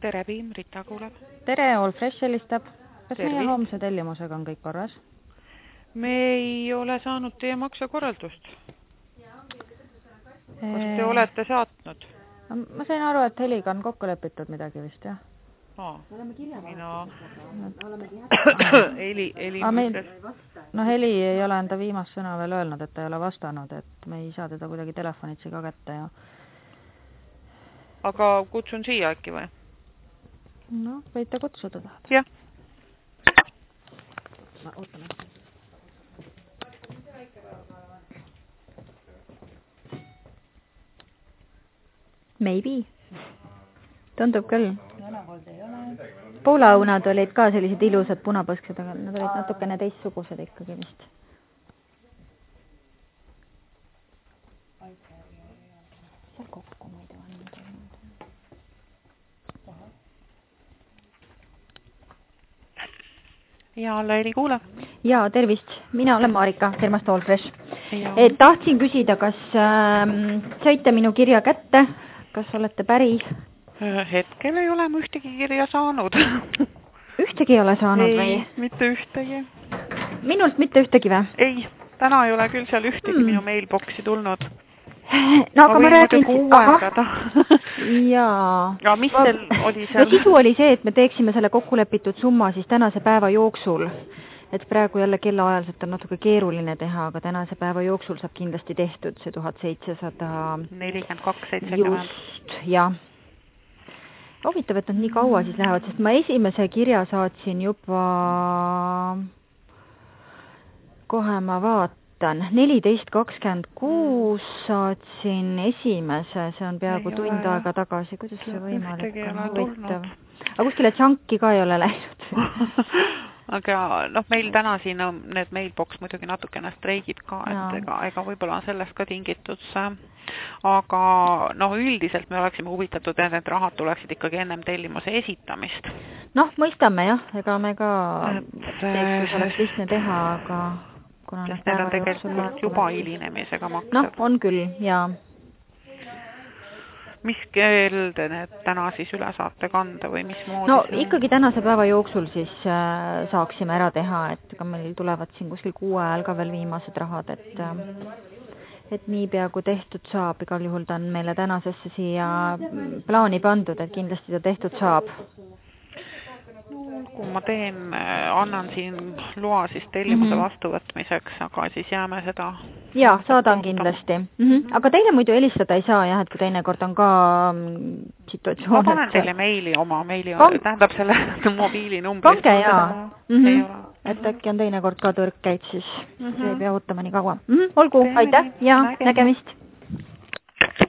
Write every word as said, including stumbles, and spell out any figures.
tere, Piim, Rita kuuleb. Tere, All Fresh helistab. Kas Tervist. meie homse tellimusega on kõik korras? Me ei ole saanud teie maksekorraldust. Kas te olete saatnud? Ma sain aru, et Heliga on kokku lepitud midagi vist, jah? Aa, mina... Heli, Heli meil... No Heli ei ole enda viimast sõna veel öelnud, et ta ei ole vastanud, et me ei saa teda kuidagi telefonitsi ka kätte ja... Aga kutsun siia äkki või? No, võite kutsuda tahad. Jah. Ma ootame. Maybe. Tundub küll. Poolaõunad olid ka sellised ilusad punapõsksed, aga nad olid natukene teistsugused ikkagi vist. Seal kokku muidu on. Ja Heli kuuleb. Ja, tervist. Mina olen Marika, firmast All Fresh. Et tahtsin küsida, kas ähm, saite minu kirja kätte? Kas olete päri? Hetkel ei ole ma ühtegi kirja saanud. Ühtegi ei ole saanud ei, või? Ei, mitte ühtegi. Minult mitte ühtegi või? Ei, täna ei ole küll seal ühtegi hmm. minu mailboxi tulnud. No aga ma, ma räägin... Jaa. Ja mis teil oli seal? No sisu oli see, et me teeksime selle kokkulepitud summa siis tänase päeva jooksul. Et praegu jälle kellaajaliselt on natuke keeruline teha, aga tänase päeva jooksul saab kindlasti tehtud see tuhat seitsesada nelikümmend kaks seitsekümmend. Just, jah. Huvitav, et nad nii kaua siis lähevad, sest ma esimese kirja saatsin juba, kohe ma vaatan, neliteist kakskümmend kuus saatsin esimese, see on peaaegu ei tund ole. Aega tagasi, kuidas see võimalik on huvitav. Aga kuskile tšanki ka ei ole läinud. Aga noh, meil täna siin on need mailbox muidugi natukene streigid ka, et ega, ega võib-olla on sellest ka tingitud see. Aga noh, üldiselt me oleksime huvitatud, et need rahad tuleksid ikkagi ennem tellimuse esitamist. Noh, mõistame jah, ega me ka teeks, oleks lihtne teha, aga kuna need need on tegelikult juba hilinemisega maksab. Noh, on küll, jaa. Mis kell te need täna siis üle saate kanda või mis moodi? No ikkagi tänase päeva jooksul siis äh, saaksime ära teha, et ka meil tulevad siin kuskil kuue ajal ka veel viimased rahad, et, äh, et nii pea kui tehtud saab, igal juhul ta on meile tänasesse siia plaani pandud, et kindlasti ta tehtud saab. Kui ma teen, annan siin loa siis tellimuse mm -hmm. vastuvõtmiseks, aga siis jääme seda... Jaa, saadan kindlasti. Mm -hmm. Aga teile muidu helistada ei saa, jah, et kui teinekord on ka situatsioon... Ma panen teile meili oma, meili on, tähendab selle mobiilinumbri. Pange, jaa. Mm -hmm. Et äkki on teinekord ka tõrkkeid, siis mm -hmm. ei pea ootama nii kaua. Mm -hmm. Olgu, aitäh ja nägemist.